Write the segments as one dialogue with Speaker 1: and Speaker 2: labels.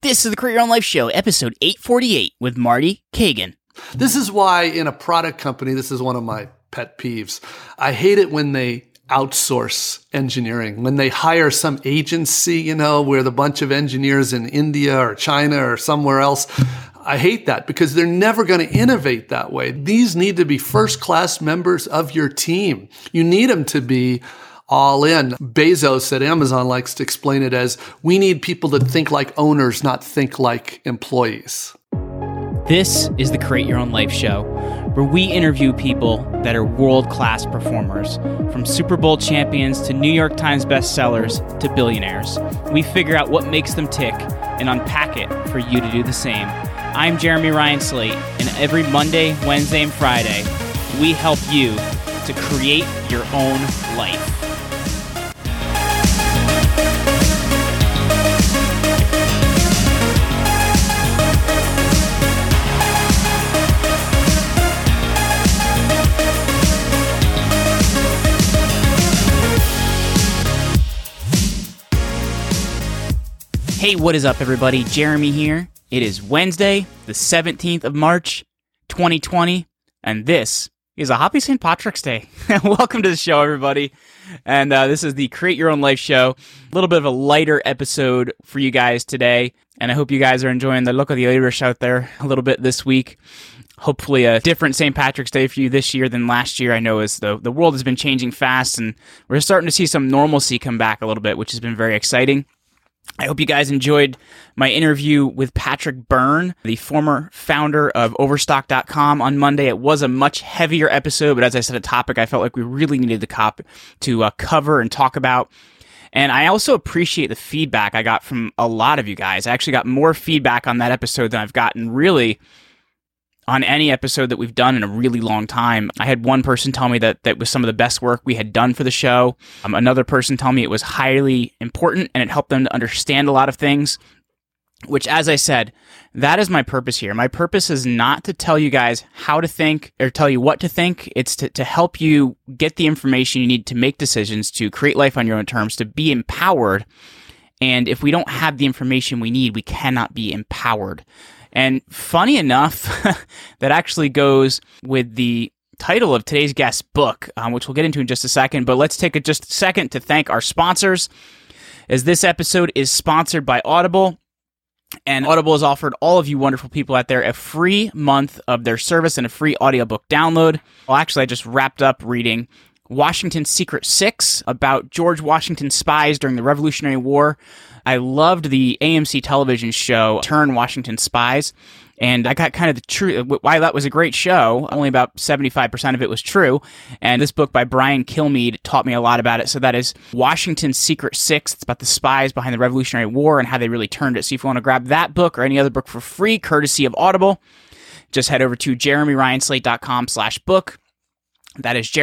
Speaker 1: This is the Create Your Own Life Show, episode 848 with Marty Cagan.
Speaker 2: This is why in a product company, this is one of my pet peeves. I hate it when they outsource engineering, when they hire some agency, where the bunch of engineers in India or China or somewhere else. I hate that because they're never going to innovate that way. These need to be first-class members of your team. You need them to be all in. Bezos at Amazon likes to explain it as, we need people to think like owners, not think like employees.
Speaker 1: This is the Create Your Own Life Show, where we interview people that are world-class performers, from Super Bowl champions to New York Times bestsellers to billionaires. We figure out what makes them tick and unpack it for you to do the same. I'm Jeremy Ryan Slate, and every Monday, Wednesday, and Friday, we help you to create your own life. Hey, what is up, everybody? Jeremy here. It is Wednesday, the 17th of March, 2020, and this is a happy St. Patrick's Day. Welcome to the show, everybody. And this is the Create Your Own Life Show. A little bit of a lighter episode for you guys today, and I hope you guys are enjoying the look of the Irish out there a little bit this week. Hopefully a different St. Patrick's Day for you this year than last year. I know as the world has been changing fast, and we're starting to see some normalcy come back a little bit, which has been very exciting. I hope you guys enjoyed my interview with Patrick Byrne, the former founder of Overstock.com on Monday. It was a much heavier episode, but as I said, a topic I felt like we really needed to cover and talk about. And I also appreciate the feedback I got from a lot of you guys. I actually got more feedback on that episode than I've gotten really on any episode that we've done in a really long time. I had one person tell me that was some of the best work we had done for the show. Another person tell me it was highly important and it helped them to understand a lot of things, which, as I said, that is my purpose here. My purpose is not to tell you guys how to think or tell you what to think. It's to help you get the information you need to make decisions, to create life on your own terms, to be empowered. And if we don't have the information we need, we cannot be empowered. And funny enough, that actually goes with the title of today's guest's book, which we'll get into in just a second. But let's take just a second to thank our sponsors, as this episode is sponsored by Audible. And Audible has offered all of you wonderful people out there a free month of their service and a free audiobook download. Well, actually, I just wrapped up reading Washington's Secret 6 about George Washington's spies during the Revolutionary War. I loved the AMC television show Turn Washington Spies, and I got kind of the truth why that was a great show. Only about 75% of it was true, and this book by Brian Kilmeade taught me a lot about it. So that is Washington's Secret 6. It's about the spies behind the Revolutionary War and how they really turned it. So if you want to grab that book or any other book for free, courtesy of Audible, just head over to jeremyryanslate.com/book. That is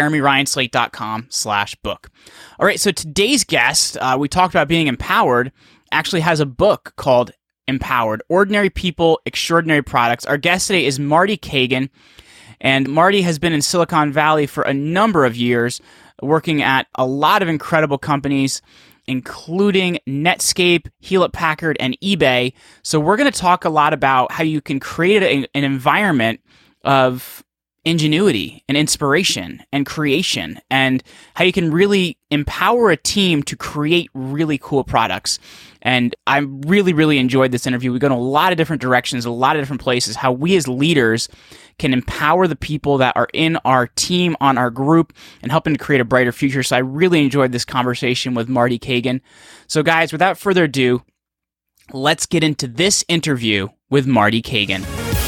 Speaker 1: jeremyryanslate.com/book. All right, so today's guest, we talked about being empowered, actually has a book called Empowered: Ordinary People, Extraordinary Products. Our guest today is Marty Cagan, and Marty has been in Silicon Valley for a number of years, working at a lot of incredible companies, including Netscape, Hewlett-Packard, and eBay. So we're going to talk a lot about how you can create an environment of ingenuity and inspiration and creation, and how you can really empower a team to create really cool products. And I really, really enjoyed this interview. We go in a lot of different directions, a lot of different places, how we as leaders can empower the people that are in our team, on our group, and helping to create a brighter future. So I really enjoyed this conversation with Marty Cagan. So guys, without further ado, let's get into this interview with Marty Cagan.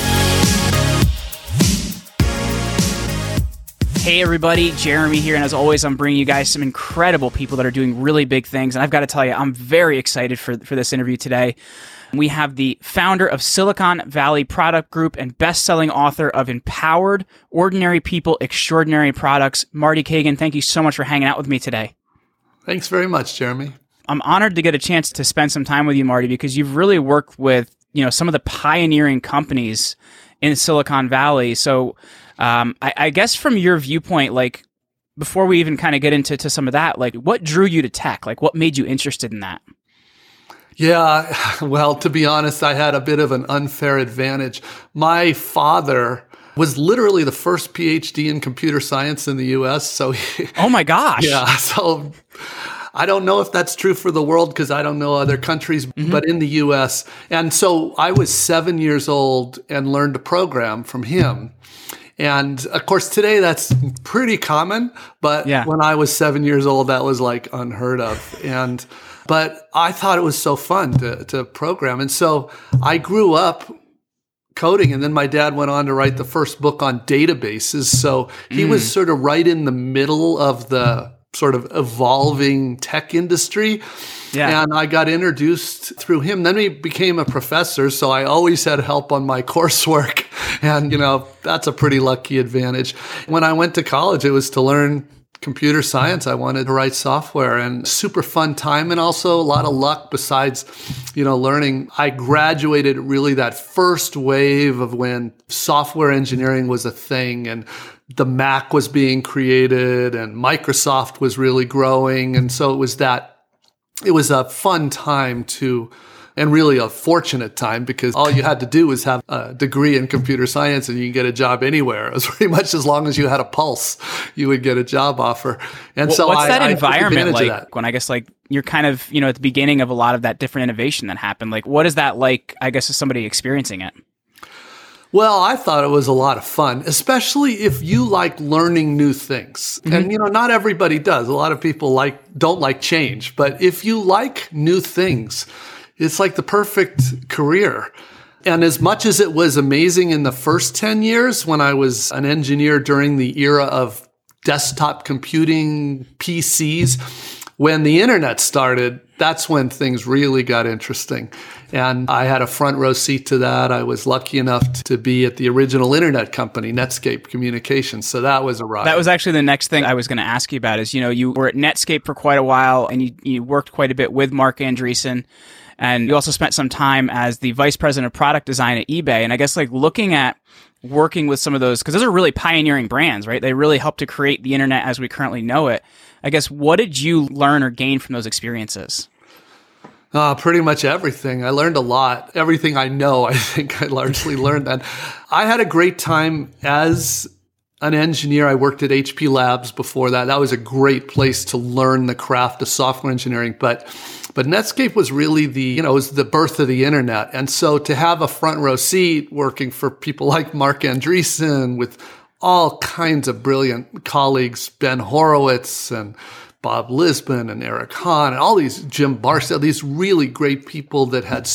Speaker 1: Hey everybody, Jeremy here, and as always, I'm bringing you guys some incredible people that are doing really big things, and I've got to tell you, I'm very excited for this interview today. We have the founder of Silicon Valley Product Group and best-selling author of Empowered: Ordinary People, Extraordinary Products, Marty Cagan. Thank you so much for hanging out with me today.
Speaker 2: Thanks very much, Jeremy.
Speaker 1: I'm honored to get a chance to spend some time with you, Marty, because you've really worked with, some of the pioneering companies in Silicon Valley. So I guess from your viewpoint, like, before we even kind of get into some of that, like, what drew you to tech? Like, what made you interested in that?
Speaker 2: Yeah, well, to be honest, I had a bit of an unfair advantage. My father was literally the first PhD in computer science in the US. So,
Speaker 1: Oh my gosh.
Speaker 2: yeah, so I don't know if that's true for the world because I don't know other countries, but in the US. And so I was 7 years old and learned to program from him. And of course, today that's pretty common. But when I was 7 years old, that was like unheard of. But I thought it was so fun to program. And so I grew up coding, and then my dad went on to write the first book on databases. So he was sort of right in the middle of the sort of evolving tech industry. Yeah. And I got introduced through him. Then he became a professor, so I always had help on my coursework. And, that's a pretty lucky advantage. When I went to college, it was to learn computer science. I wanted to write software, and super fun time, and also a lot of luck besides, learning. I graduated really that first wave of when software engineering was a thing and the Mac was being created and Microsoft was really growing. And so it was a fun time and really a fortunate time, because all you had to do was have a degree in computer science and you can get a job anywhere. It was pretty much as long as you had a pulse, you would get a job offer. And so
Speaker 1: what's that environment like when I guess like you're kind of, at the beginning of a lot of that different innovation that happened? Like, what is that like, I guess, as somebody experiencing it?
Speaker 2: Well, I thought it was a lot of fun, especially if you like learning new things. And, not everybody does. A lot of people don't like change. But if you like new things, it's like the perfect career. And as much as it was amazing in the first 10 years when I was an engineer during the era of desktop computing PCs, when the internet started, that's when things really got interesting. And I had a front row seat to that. I was lucky enough to be at the original internet company, Netscape Communications. So that was a ride.
Speaker 1: That was actually the next thing I was going to ask you about is, you were at Netscape for quite a while, and you worked quite a bit with Marc Andreessen. And you also spent some time as the vice president of product design at eBay. And I guess like looking at working with some of those, because those are really pioneering brands, right? They really helped to create the internet as we currently know it. I guess, what did you learn or gain from those experiences?
Speaker 2: Pretty much everything. I learned a lot. Everything I know, I think I largely learned that. I had a great time as an engineer. I worked at HP Labs before that. That was a great place to learn the craft of software engineering. But Netscape was really it was the birth of the internet. And so to have a front row seat working for people like Marc Andreessen with all kinds of brilliant colleagues, Ben Horowitz and Bob Lisbon and Eric Hahn and all these, Jim Barstow, these really great people that had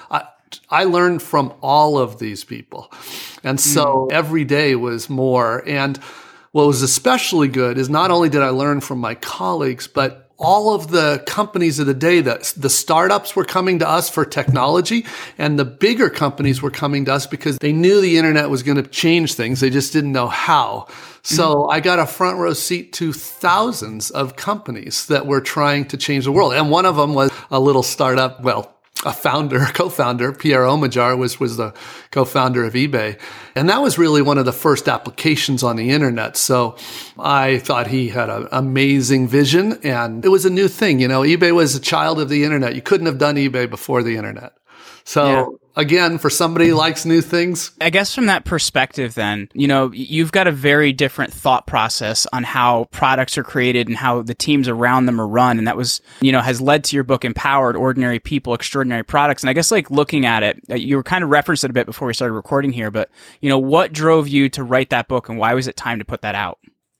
Speaker 2: I learned from all of these people. And so every day was more. And what was especially good is not only did I learn from my colleagues, but all of the companies of the day, the startups were coming to us for technology, and the bigger companies were coming to us because they knew the internet was going to change things. They just didn't know how. So I got a front row seat to thousands of companies that were trying to change the world. And one of them was a little startup, a co-founder, Pierre Omidyar was the co-founder of eBay. And that was really one of the first applications on the internet. So I thought he had an amazing vision, and it was a new thing. eBay was a child of the internet. You couldn't have done eBay before the internet. So again, for somebody who likes new things.
Speaker 1: I guess from that perspective then, you've got a very different thought process on how products are created and how the teams around them are run. And that was, has led to your book, Empowered Ordinary People, Extraordinary Products. And I guess like looking at it, you were kind of referenced it a bit before we started recording here, but what drove you to write that book and why was it time to put that out?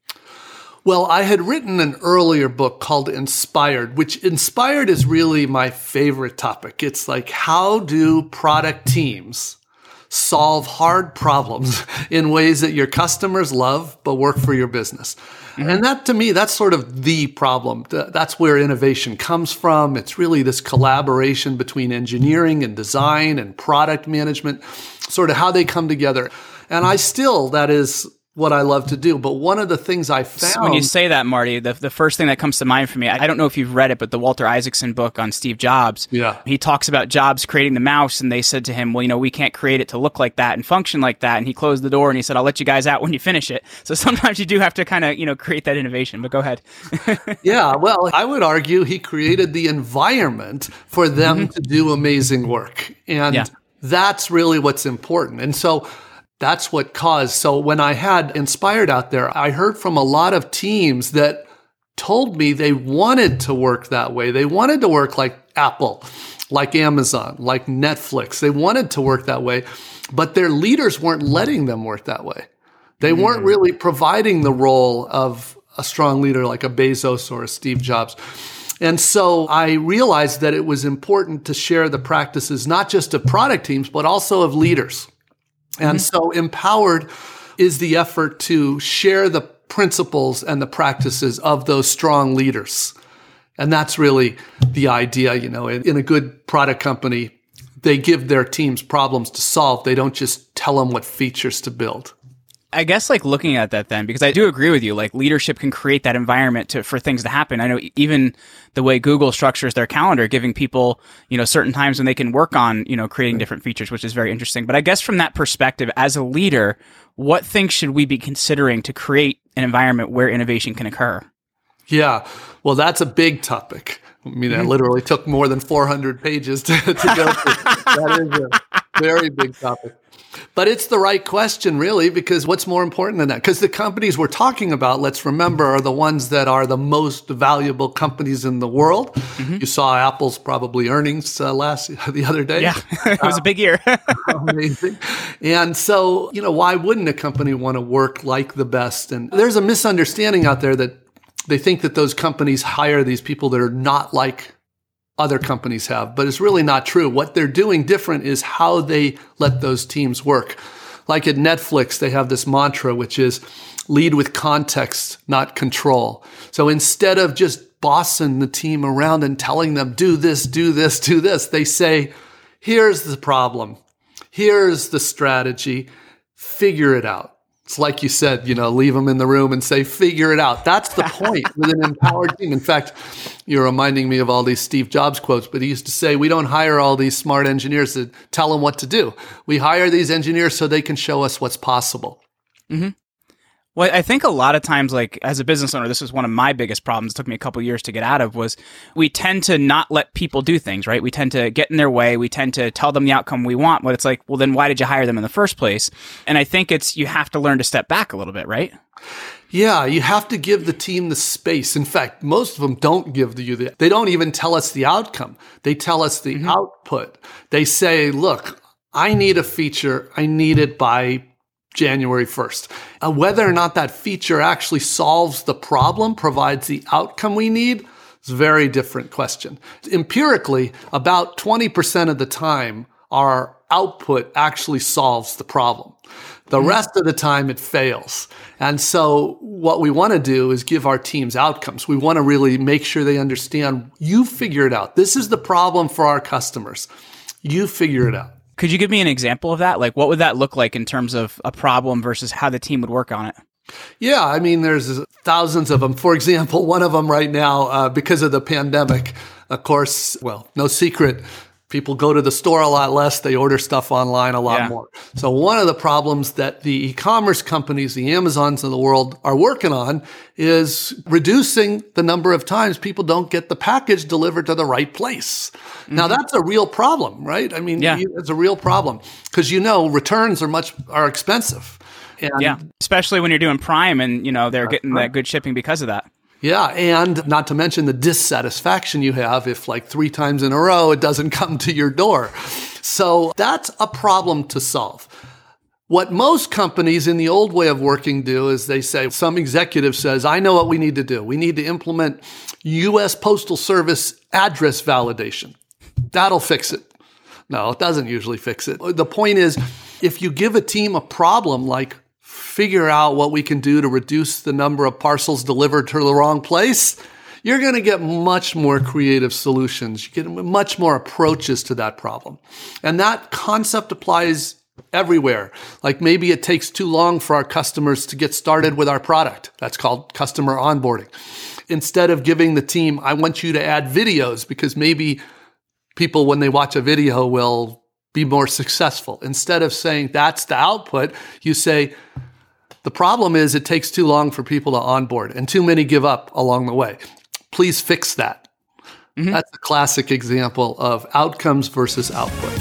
Speaker 2: Well, I had written an earlier book called Inspired, which Inspired is really my favorite topic. It's like, how do product teams solve hard problems in ways that your customers love but work for your business? And that, to me, that's sort of the problem. That's where innovation comes from. It's really this collaboration between engineering and design and product management, sort of how they come together. And that is what I love to do. But one of the things I found...
Speaker 1: So when you say that, Marty, the first thing that comes to mind for me, I don't know if you've read it, but the Walter Isaacson book on Steve Jobs, he talks about Jobs creating the mouse, and they said to him, well, we can't create it to look like that and function like that. And he closed the door and he said, I'll let you guys out when you finish it. So sometimes you do have to kind of, create that innovation, but go ahead.
Speaker 2: Yeah, well, I would argue he created the environment for them to do amazing work. And that's really what's important. And so that's what caused. So when I had Inspired out there, I heard from a lot of teams that told me they wanted to work that way. They wanted to work like Apple, like Amazon, like Netflix. They wanted to work that way, but their leaders weren't letting them work that way. They weren't really providing the role of a strong leader like a Bezos or a Steve Jobs. And so I realized that it was important to share the practices, not just of product teams, but also of leaders. And so Empowered is the effort to share the principles and the practices of those strong leaders. And that's really the idea, in a good product company, they give their teams problems to solve. They don't just tell them what features to build.
Speaker 1: I guess looking at that then, because I do agree with you, leadership can create that environment for things to happen. I know even the way Google structures their calendar, giving people, certain times when they can work on, creating different features, which is very interesting. But I guess from that perspective, as a leader, what things should we be considering to create an environment where innovation can occur?
Speaker 2: Yeah, well, that's a big topic. I mean, that literally took more than 400 pages to go through. That is a very big topic. But it's the right question, really, because what's more important than that? Because the companies we're talking about, let's remember, are the ones that are the most valuable companies in the world. You saw Apple's probably earnings the other day.
Speaker 1: Yeah, it was a big year.
Speaker 2: Amazing. And so, why wouldn't a company want to work like the best? And there's a misunderstanding out there that they think that those companies hire these people that are not like other companies have, but it's really not true. What they're doing different is how they let those teams work. Like at Netflix, they have this mantra, which is lead with context, not control. So instead of just bossing the team around and telling them, do this, do this, do this, they say, here's the problem. Here's the strategy. Figure it out. It's like you said, leave them in the room and say, figure it out. That's the point with an empowered team. In fact, you're reminding me of all these Steve Jobs quotes, but he used to say, we don't hire all these smart engineers to tell them what to do. We hire these engineers so they can show us what's possible.
Speaker 1: Well, I think a lot of times, as a business owner, this was one of my biggest problems. It took me a couple of years to get out of, was we tend to not let people do things, right? We tend to get in their way. We tend to tell them the outcome we want, but it's well, then why did you hire them in the first place? And I think you have to learn to step back a little bit, right?
Speaker 2: Yeah, you have to give the team the space. In fact, most of them don't they don't even tell us the outcome. They tell us the output. They say, look, I need a feature. I need it by January 1st. Whether or not that feature actually solves the problem, provides the outcome we need, is a very different question. Empirically, about 20% of the time, our output actually solves the problem. The rest of the time, it fails. And so what we want to do is give our teams outcomes. We want to really make sure they understand, you figure it out. This is the problem for our customers. You figure it out.
Speaker 1: Could you give me an example of that? What would that look like in terms of a problem versus how the team would work on it?
Speaker 2: Yeah, I mean, there's thousands of them. For example, one of them right now, because of the pandemic, of course, no secret, people go to the store a lot less. They order stuff online a lot more. So one of the problems that the e-commerce companies, the Amazons of the world, are working on is reducing the number of times people don't get the package delivered to the right place. Now, that's a real problem, right? I mean, it's a real problem because, returns are expensive. And
Speaker 1: especially when you're doing Prime and, they're getting that good shipping because of that.
Speaker 2: Yeah, and not to mention the dissatisfaction you have if 3 times in a row it doesn't come to your door. So that's a problem to solve. What most companies in the old way of working do is they say, some executive says, I know what we need to do. We need to implement U.S. Postal Service address validation. That'll fix it. No, it doesn't usually fix it. The point is, if you give a team a problem like figure out what we can do to reduce the number of parcels delivered to the wrong place, you're going to get much more creative solutions. You get much more approaches to that problem. And that concept applies everywhere. Like maybe it takes too long for our customers to get started with our product. That's called customer onboarding. Instead of giving the team, I want you to add videos because maybe people, when they watch a video, will be more successful. Instead of saying that's the output, you say, the problem is it takes too long for people to onboard and too many give up along the way. Please fix that. Mm-hmm. That's a classic example of outcomes versus output.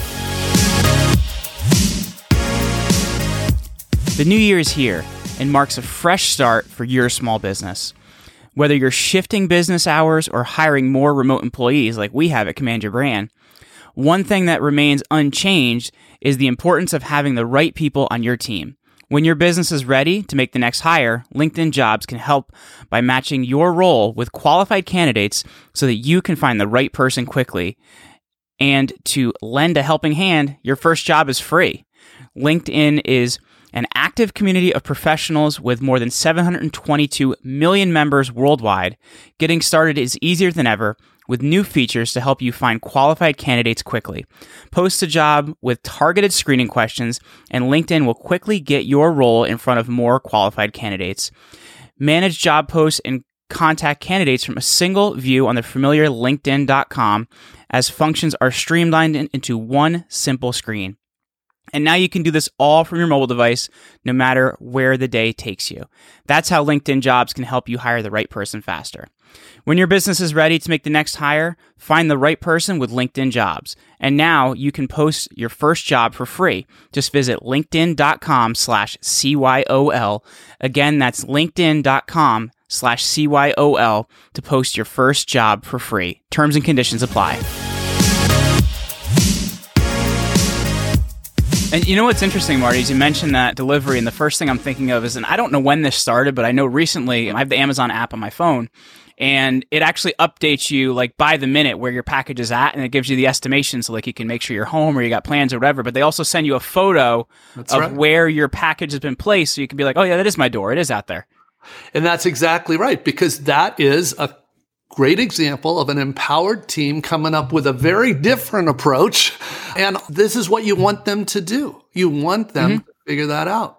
Speaker 1: The new year is here and marks a fresh start for your small business. Whether you're shifting business hours or hiring more remote employees like we have at Command Your Brand, one thing that remains unchanged is the importance of having the right people on your team. When your business is ready to make the next hire, LinkedIn Jobs can help by matching your role with qualified candidates so that you can find the right person quickly. And to lend a helping hand, your first job is free. LinkedIn is an active community of professionals with more than 722 million members worldwide. Getting started is easier than ever with new features to help you find qualified candidates quickly. Post a job with targeted screening questions, and LinkedIn will quickly get your role in front of more qualified candidates. Manage job posts and contact candidates from a single view on the familiar LinkedIn.com as functions are streamlined into one simple screen. And now you can do this all from your mobile device, no matter where the day takes you. That's how LinkedIn Jobs can help you hire the right person faster. When your business is ready to make the next hire, find the right person with LinkedIn Jobs. And now you can post your first job for free. Just visit linkedin.com/CYOL. Again, that's linkedin.com/CYOL to post your first job for free. Terms and conditions apply. And you know what's interesting, Marty, is you mentioned that delivery, and the first thing I'm thinking of is, and I don't know when this started, but I know recently I have the Amazon app on my phone, and it actually updates you like by the minute where your package is at, and it gives you the estimation so like you can make sure you're home or you got plans or whatever. But they also send you a photo of where your package has been placed, so you can be like, oh yeah, that is my door. It is out there.
Speaker 2: And that's exactly right, because that is a great example of an empowered team coming up with a very different approach. And this is what you want them to do. You want them to figure that out.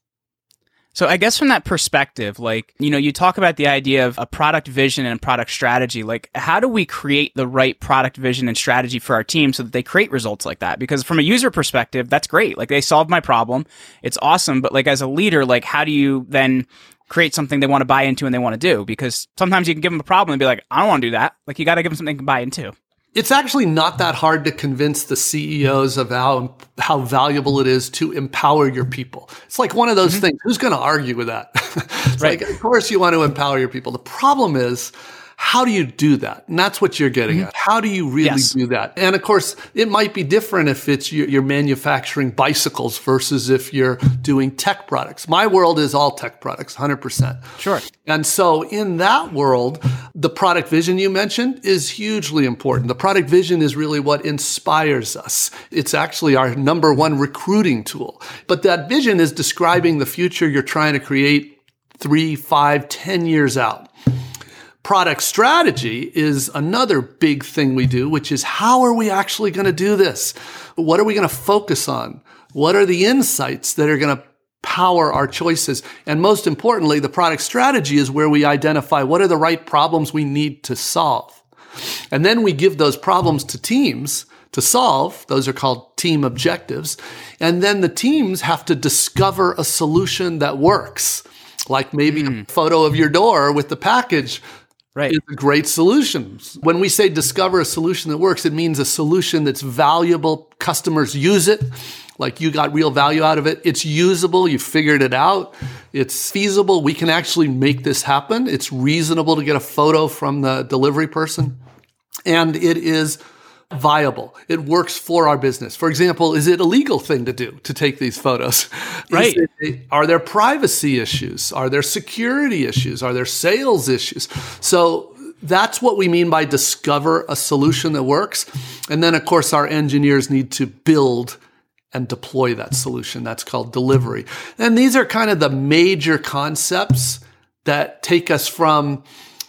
Speaker 1: So I guess from that perspective, like, you know, you talk about the idea of a product vision and product strategy. Like, how do we create the right product vision and strategy for our team so that they create results like that? Because from a user perspective, that's great. Like, they solved my problem. It's awesome. But like, as a leader, like, how do you then create something they want to buy into and they want to do? Because sometimes you can give them a problem and be like, I don't want to do that. Like, you got to give them something they can buy into.
Speaker 2: It's actually not that hard to convince the CEOs of how valuable it is to empower your people. It's like one of those things. Who's going to argue with that? It's like, of course you want to empower your people. The problem is, how do you do that? And that's what you're getting at. How do you really do that? And of course, it might be different if it's you're manufacturing bicycles versus if you're doing tech products. My world is all tech products, 100%.
Speaker 1: Sure.
Speaker 2: And so in that world, the product vision you mentioned is hugely important. The product vision is really what inspires us. It's actually our number one recruiting tool. But that vision is describing the future you're trying to create 3, 5, 10 years out. Product strategy is another big thing we do, which is how are we actually going to do this? What are we going to focus on? What are the insights that are going to power our choices? And most importantly, the product strategy is where we identify what are the right problems we need to solve. And then we give those problems to teams to solve. Those are called team objectives. And then the teams have to discover a solution that works. Like maybe a photo of your door with the package. Right. It's a great solution. When we say discover a solution that works, it means a solution that's valuable. Customers use it. Like you got real value out of it. It's usable. You figured it out. It's feasible. We can actually make this happen. It's reasonable to get a photo from the delivery person. And it is viable. It works for our business. For example, is it a legal thing to do to take these photos?
Speaker 1: Right.
Speaker 2: Are there privacy issues? Are there security issues? Are there sales issues? So that's what we mean by discover a solution that works. And then, of course, our engineers need to build and deploy that solution. That's called delivery. And these are kind of the major concepts that take us from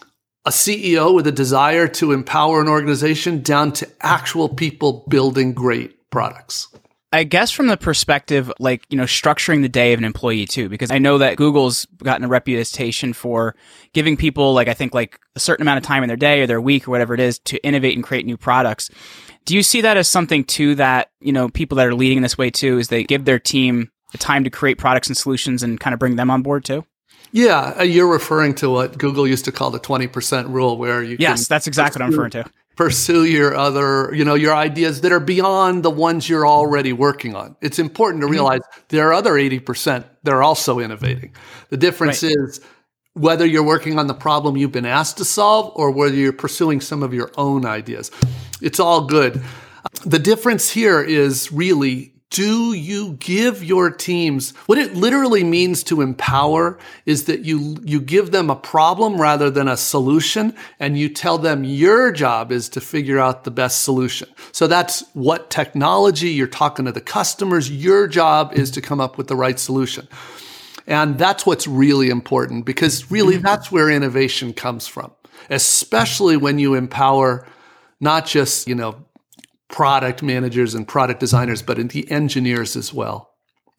Speaker 2: a CEO with a desire to empower an organization down to actual people building great products.
Speaker 1: I guess from the perspective, like, structuring the day of an employee too, because I know that Google's gotten a reputation for giving people, like, I think like a certain amount of time in their day or their week or whatever it is to innovate and create new products. Do you see that as something too that, people that are leading this way too, is they give their team the time to create products and solutions and kind of bring them on board too?
Speaker 2: Yeah, you're referring to what Google used to call the 20% rule, where you
Speaker 1: Yes, that's exactly what I'm referring to.
Speaker 2: Pursue your other, your ideas that are beyond the ones you're already working on. It's important to realize there are other 80% that are also innovating. The difference is whether you're working on the problem you've been asked to solve or whether you're pursuing some of your own ideas. It's all good. The difference here is really, do you give your teams, what it literally means to empower is that you give them a problem rather than a solution, and you tell them your job is to figure out the best solution. So that's what technology, you're talking to the customers, your job is to come up with the right solution. And that's what's really important, because really that's where innovation comes from, especially when you empower not just, product managers and product designers, but in the engineers as well.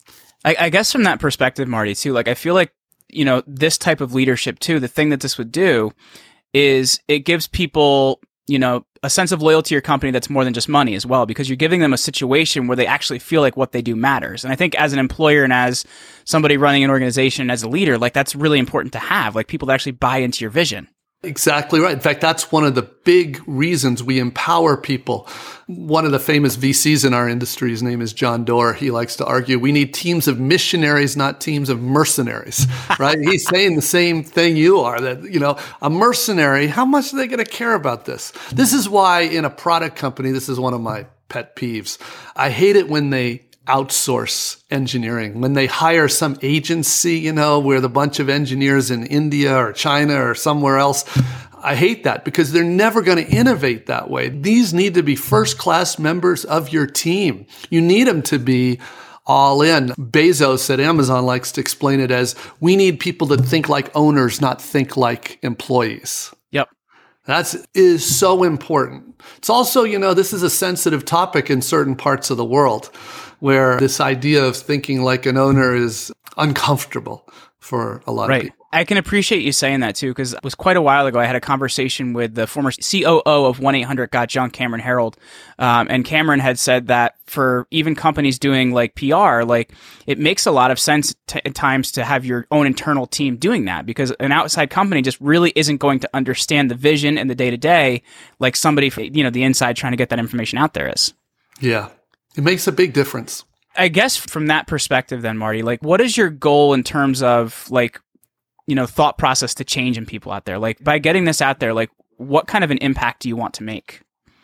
Speaker 1: I guess from that perspective, Marty, too, like I feel like, this type of leadership too, the thing that this would do is it gives people, a sense of loyalty to your company that's more than just money as well, because you're giving them a situation where they actually feel like what they do matters. And I think as an employer and as somebody running an organization, as a leader, like that's really important to have, like people that actually buy into your vision.
Speaker 2: Exactly right. In fact, that's one of the big reasons we empower people. One of the famous VCs in our industry, his name is John Doerr. He likes to argue we need teams of missionaries, not teams of mercenaries, right? He's saying the same thing you are, that, a mercenary, how much are they going to care about this? This is why in a product company, this is one of my pet peeves. I hate it when they outsource engineering, when they hire some agency, where the bunch of engineers in India or China or somewhere else. I hate that because they're never going to innovate that way. These need to be first-class members of your team. You need them to be all in. Bezos at Amazon likes to explain it as, we need people that think like owners, not think like employees.
Speaker 1: Yep.
Speaker 2: That is so important. It's also, this is a sensitive topic in certain parts of the world, where this idea of thinking like an owner is uncomfortable for a lot of people.
Speaker 1: I can appreciate you saying that too, because it was quite a while ago. I had a conversation with the former COO of 1-800-GOT-JUNK, Cameron Herold. And Cameron had said that for even companies doing like PR, like it makes a lot of sense at times to have your own internal team doing that, because an outside company just really isn't going to understand the vision and the day-to-day like somebody, the inside trying to get that information out there is.
Speaker 2: Yeah. It makes a big difference.
Speaker 1: I guess from that perspective then, Marty, like what is your goal in terms of like, thought process to change in people out there? Like by getting this out there, like what kind of an impact do you want to make?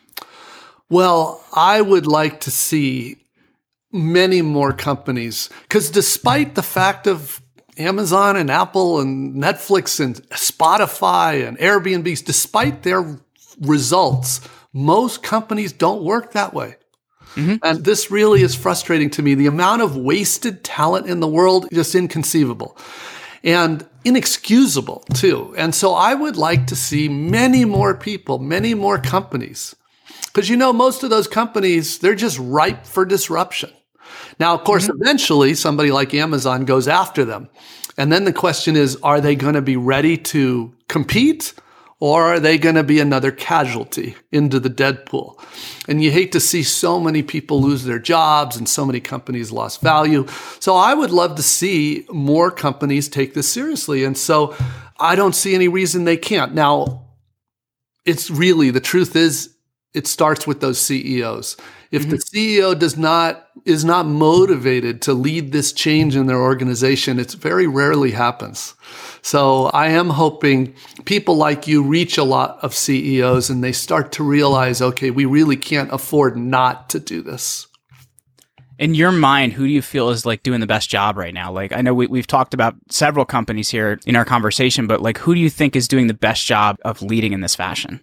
Speaker 2: Well, I would like to see many more companies, because despite the fact of Amazon and Apple and Netflix and Spotify and Airbnb, despite their results, most companies don't work that way. Mm-hmm. And this really is frustrating to me. The amount of wasted talent in the world is just inconceivable and inexcusable too. And so I would like to see many more people, many more companies, because most of those companies, they're just ripe for disruption. Now, of course, eventually somebody like Amazon goes after them. And then the question is, are they going to be ready to compete? Or are they going to be another casualty into the dead pool? And you hate to see so many people lose their jobs and so many companies lost value. So I would love to see more companies take this seriously. And so I don't see any reason they can't. Now, it's really, the truth is, it starts with those CEOs. If the CEO is not motivated to lead this change in their organization, it very rarely happens. So I am hoping people like you reach a lot of CEOs and they start to realize, okay, we really can't afford not to do this.
Speaker 1: In your mind, who do you feel is like doing the best job right now? Like I know we've talked about several companies here in our conversation, but like who do you think is doing the best job of leading in this fashion?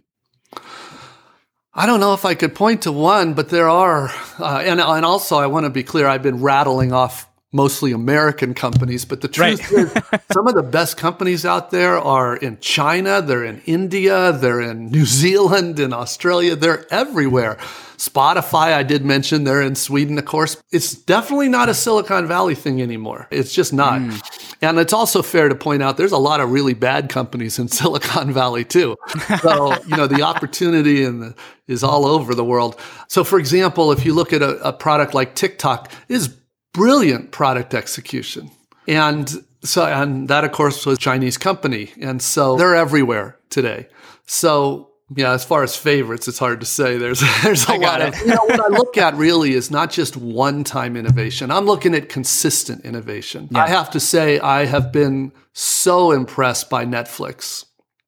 Speaker 2: I don't know if I could point to one, but there are. And also, I want to be clear, I've been rattling off mostly American companies. But the truth is, some of the best companies out there are in China, they're in India, they're in New Zealand, in Australia, they're everywhere. Spotify, I did mention, they're in Sweden, of course. It's definitely not a Silicon Valley thing anymore. It's just not. And it's also fair to point out there's a lot of really bad companies in Silicon Valley too. So, the opportunity is all over the world. So for example, if you look at a product like TikTok, it is brilliant product execution. And that of course was a Chinese company. And so they're everywhere today. So yeah, as far as favorites, it's hard to say. There's a lot of, what I look at really is not just one-time innovation. I'm looking at consistent innovation. Yeah. I have to say, I have been so impressed by Netflix.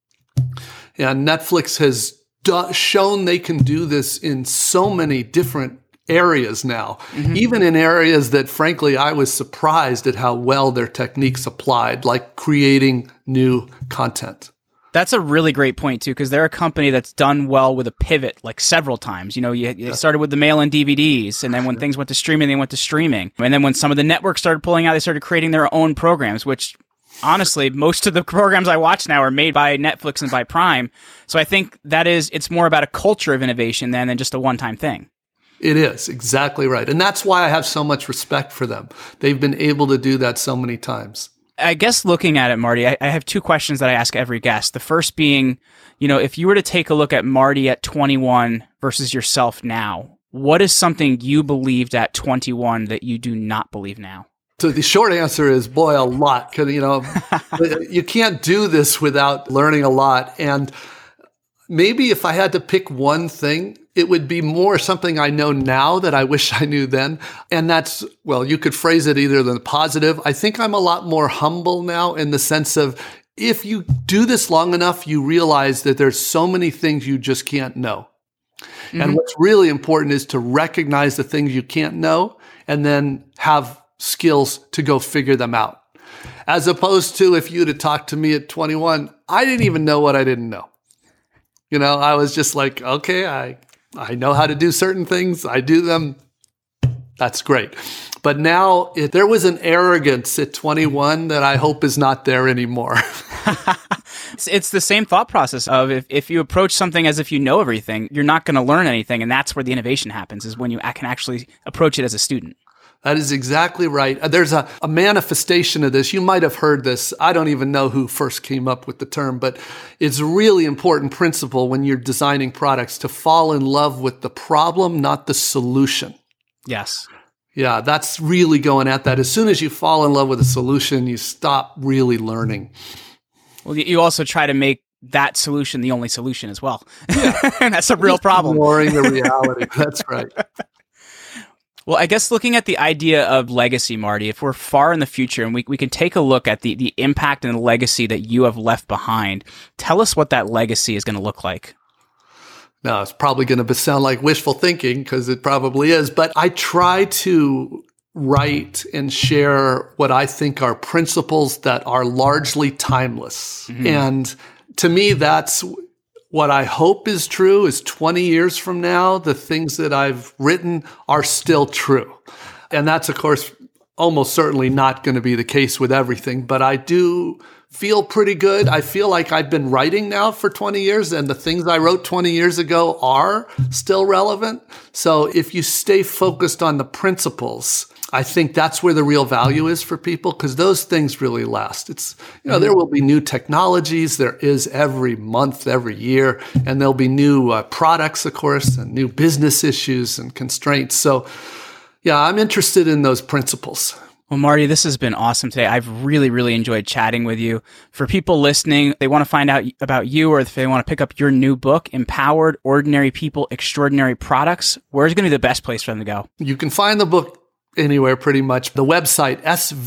Speaker 2: And Netflix has shown they can do this in so many different areas now, even in areas that, frankly, I was surprised at how well their techniques applied, like creating new content.
Speaker 1: That's a really great point, too, because they're a company that's done well with a pivot like several times. You started with the mail-in DVDs, and then when things went to streaming, they went to streaming. And then when some of the networks started pulling out, they started creating their own programs, which honestly, most of the programs I watch now are made by Netflix and by Prime. So I think it's more about a culture of innovation than just a one-time thing.
Speaker 2: It is, exactly right. And that's why I have so much respect for them. They've been able to do that so many times.
Speaker 1: I guess looking at it, Marty, I have two questions that I ask every guest. The first being, if you were to take a look at Marty at 21 versus yourself now, what is something you believed at 21 that you do not believe now?
Speaker 2: So the short answer is, boy, a lot. Because, you can't do this without learning a lot. And maybe if I had to pick one thing, it would be more something I know now that I wish I knew then. And that's, you could phrase it either the positive. I think I'm a lot more humble now in the sense of if you do this long enough, you realize that there's so many things you just can't know. And what's really important is to recognize the things you can't know and then have skills to go figure them out. As opposed to if you'd have talked to me at 21, I didn't even know what I didn't know. I was just like, okay, I know how to do certain things. I do them. That's great. But now there was an arrogance at 21 that I hope is not there anymore.
Speaker 1: It's the same thought process of if you approach something as if you know everything, you're not going to learn anything. And that's where the innovation happens, is when you can actually approach it as a student.
Speaker 2: That is exactly right. There's a manifestation of this. You might have heard this. I don't even know who first came up with the term, but it's a really important principle when you're designing products to fall in love with the problem, not the solution.
Speaker 1: Yes.
Speaker 2: Yeah, that's really going at that. As soon as you fall in love with a solution, you stop really learning.
Speaker 1: Well, you also try to make that solution the only solution as well. Yeah. And that's a real problem.
Speaker 2: Ignoring the reality. That's right.
Speaker 1: Well, I guess looking at the idea of legacy, Marty, if we're far in the future and we can take a look at the impact and the legacy that you have left behind, tell us what that legacy is going to look like.
Speaker 2: Now, it's probably going to sound like wishful thinking because it probably is, but I try to write and share what I think are principles that are largely timeless. And to me, that's what I hope is true is 20 years from now, the things that I've written are still true. And that's, of course, almost certainly not going to be the case with everything, but I do feel pretty good. I feel like I've been writing now for 20 years and the things I wrote 20 years ago are still relevant. So if you stay focused on the principles, I think that's where the real value is for people because those things really last. It's, there will be new technologies. There is every month, every year, and there'll be new products, of course, and new business issues and constraints. So yeah, I'm interested in those principles.
Speaker 1: Well, Marty, this has been awesome today. I've really, really enjoyed chatting with you. For people listening, they want to find out about you or if they want to pick up your new book, Empowered Ordinary People, Extraordinary Products, where's going to be the best place for them to go?
Speaker 2: You can find the book anywhere pretty much. The website,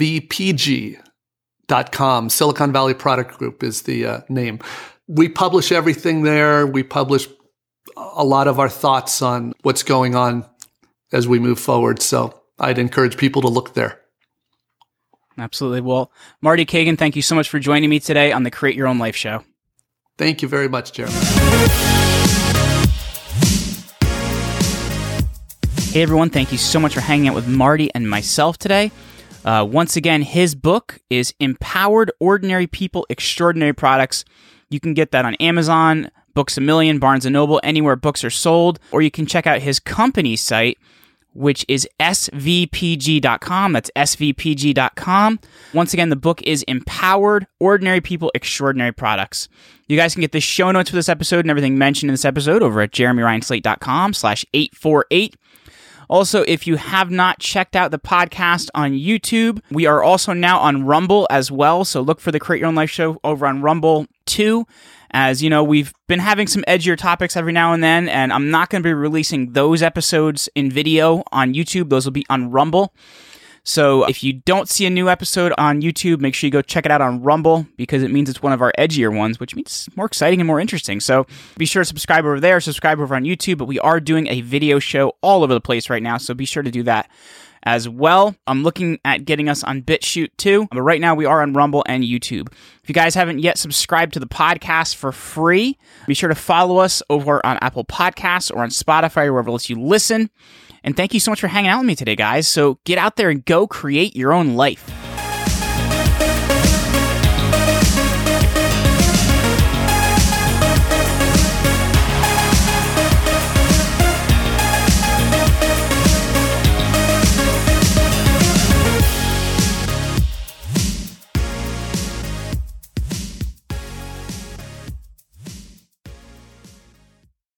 Speaker 2: svpg.com, Silicon Valley Product Group is the name. We publish everything there. We publish a lot of our thoughts on what's going on as we move forward. So I'd encourage people to look there.
Speaker 1: Absolutely. Well, Marty Cagan, thank you so much for joining me today on the Create Your Own Life show.
Speaker 2: Thank you very much, Jeremy.
Speaker 1: Hey, everyone. Thank you so much for hanging out with Marty and myself today. Once again, his book is Empowered Ordinary People, Extraordinary Products. You can get that on Amazon, Books A Million, Barnes & Noble, anywhere books are sold. Or you can check out his company's site, which is svpg.com. That's svpg.com. Once again, the book is Empowered Ordinary People, Extraordinary Products. You guys can get the show notes for this episode and everything mentioned in this episode over at jeremyryanslate.com/848. Also, if you have not checked out the podcast on YouTube, we are also now on Rumble as well. So look for the Create Your Own Life show over on Rumble too. As you know, we've been having some edgier topics every now and then, and I'm not going to be releasing those episodes in video on YouTube. Those will be on Rumble. So if you don't see a new episode on YouTube, make sure you go check it out on Rumble, because it means it's one of our edgier ones, which means it's more exciting and more interesting. So be sure to subscribe over there, subscribe over on YouTube, but we are doing a video show all over the place right now, so be sure to do that as well. I'm looking at getting us on BitChute too, but right now we are on Rumble and YouTube. If you guys haven't yet subscribed to the podcast for free, be sure to follow us over on Apple Podcasts or on Spotify or wherever else you listen. And thank you so much for hanging out with me today, guys. So get out there and go create your own life.